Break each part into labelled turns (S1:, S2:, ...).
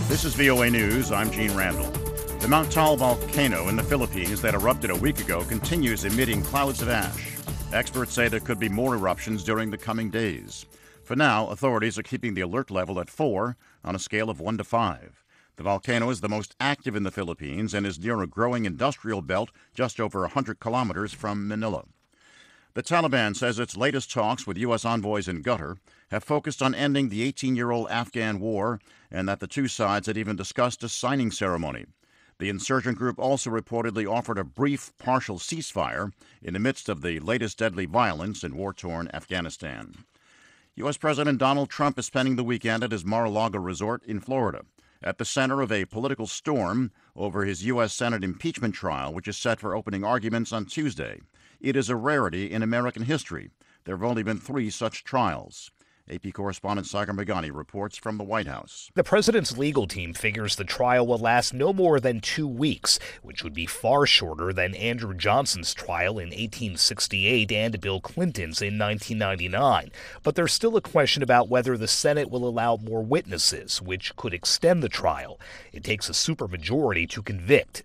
S1: This is VOA News. I'm Gene Randall. The Mount Taal volcano in the Philippines that erupted a week ago continues emitting clouds of ash. Experts say there could be more eruptions during the coming days. For now, authorities are keeping the alert level at 4 on a scale of 1 to 5. The volcano is the most active in the Philippines and is near a growing industrial belt just over 100 kilometers from Manila. The Taliban says its latest talks with U.S. envoys in Qatar have focused on ending the 18-year-old Afghan war and that the two sides had even discussed a signing ceremony. The insurgent group also reportedly offered a brief partial ceasefire in the midst of the latest deadly violence in war-torn Afghanistan. U.S. President Donald Trump is spending the weekend at his Mar-a-Lago resort in Florida, at the center of a political storm over his U.S. Senate impeachment trial, which is set for opening arguments on Tuesday. It is a rarity in American history. There have only been 3 such trials. AP correspondent Sagar Meghani reports from the White House.
S2: The president's legal team figures the trial will last no more than 2 weeks, which would be far shorter than Andrew Johnson's trial in 1868 and Bill Clinton's in 1999. But there's still a question about whether the Senate will allow more witnesses, which could extend the trial. It takes a supermajority to convict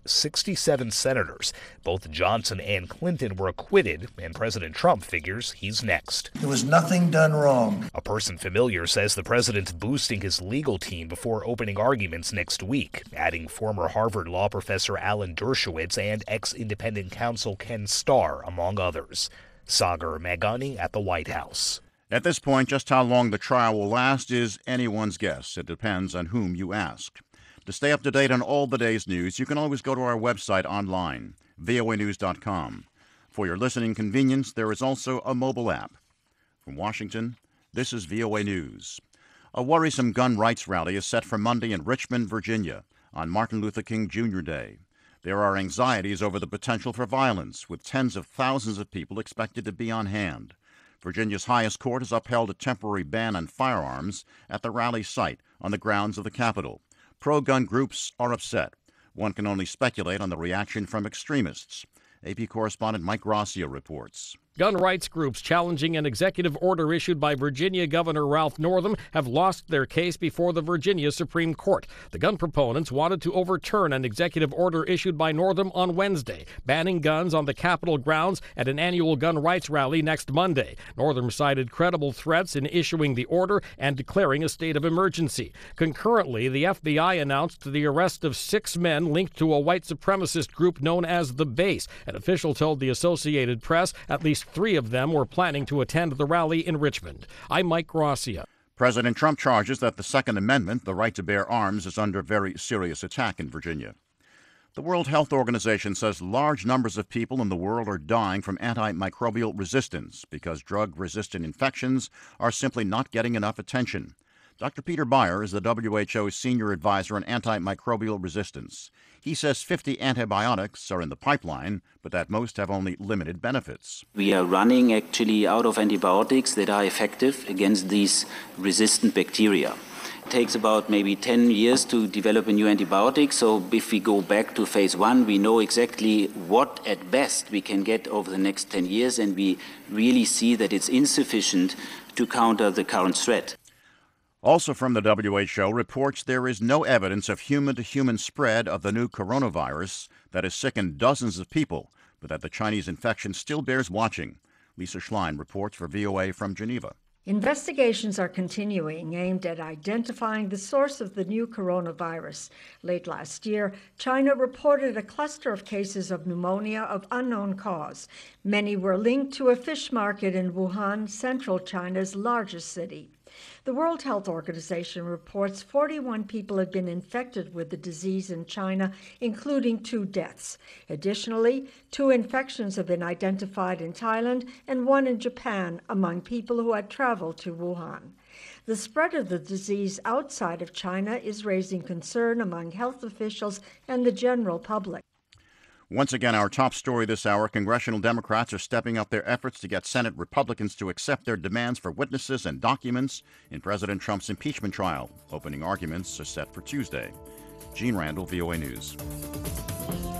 S2: 67 senators. Both Johnson and Clinton were acquitted, and President Trump figures he's next.
S3: There was nothing done wrong.
S2: A person familiar says the president's boosting his legal team before opening arguments next week, adding former Harvard law professor Alan Dershowitz and ex-independent counsel Ken Starr, among others. Sagar Meghani at the White House.
S1: At this point, just how long the trial will last is anyone's guess. It depends on whom you ask. To stay up to date on all the day's news, you can always go to our website online, voanews.com. For your listening convenience, there is also a mobile app. From Washington, this is VOA News. A worrisome gun rights rally is set for Monday in Richmond, Virginia, on Martin Luther King Jr. Day. There are anxieties over the potential for violence, with tens of thousands of people expected to be on hand. Virginia's highest court has upheld a temporary ban on firearms at the rally site on the grounds of the Capitol. Pro-gun groups are upset. One can only speculate on the reaction from extremists. AP correspondent Mike Gracia reports.
S4: Gun rights groups challenging an executive order issued by Virginia Governor Ralph Northam have lost their case before the Virginia Supreme Court. The gun proponents wanted to overturn an executive order issued by Northam on Wednesday, banning guns on the Capitol grounds at an annual gun rights rally next Monday. Northam cited credible threats in issuing the order and declaring a state of emergency. Concurrently, the FBI announced the arrest of 6 men linked to a white supremacist group known as The Base. An official told the Associated Press at least 3 of them were planning to attend the rally in Richmond. I'm Mike Gracia.
S1: President Trump charges that the Second Amendment, the right to bear arms, is under very serious attack in Virginia. The World Health Organization says large numbers of people in the world are dying from antimicrobial resistance because drug-resistant infections are simply not getting enough attention. Dr. Peter Beyer is the WHO's senior advisor on antimicrobial resistance. He says 50 antibiotics are in the pipeline, but that most have only limited benefits.
S5: We are running actually out of antibiotics that are effective against these resistant bacteria. It takes about maybe 10 years to develop a new antibiotic, so if we go back to phase 1, we know exactly what at best we can get over the next 10 years, and we really see that it's insufficient to counter the current threat.
S1: Also from the WHO reports there is no evidence of human-to-human spread of the new coronavirus that has sickened dozens of people, but that the Chinese infection still bears watching. Lisa Schlein reports for VOA from Geneva.
S6: Investigations are continuing aimed at identifying the source of the new coronavirus. Late last year, China reported a cluster of cases of pneumonia of unknown cause. Many were linked to a fish market in Wuhan, central China's largest city. The World Health Organization reports 41 people have been infected with the disease in China, including 2 deaths. Additionally, 2 infections have been identified in Thailand and 1 in Japan among people who had traveled to Wuhan. The spread of the disease outside of China is raising concern among health officials and the general public.
S1: Once again, our top story this hour, congressional Democrats are stepping up their efforts to get Senate Republicans to accept their demands for witnesses and documents in President Trump's impeachment trial. Opening arguments are set for Tuesday. Gene Randall, VOA News.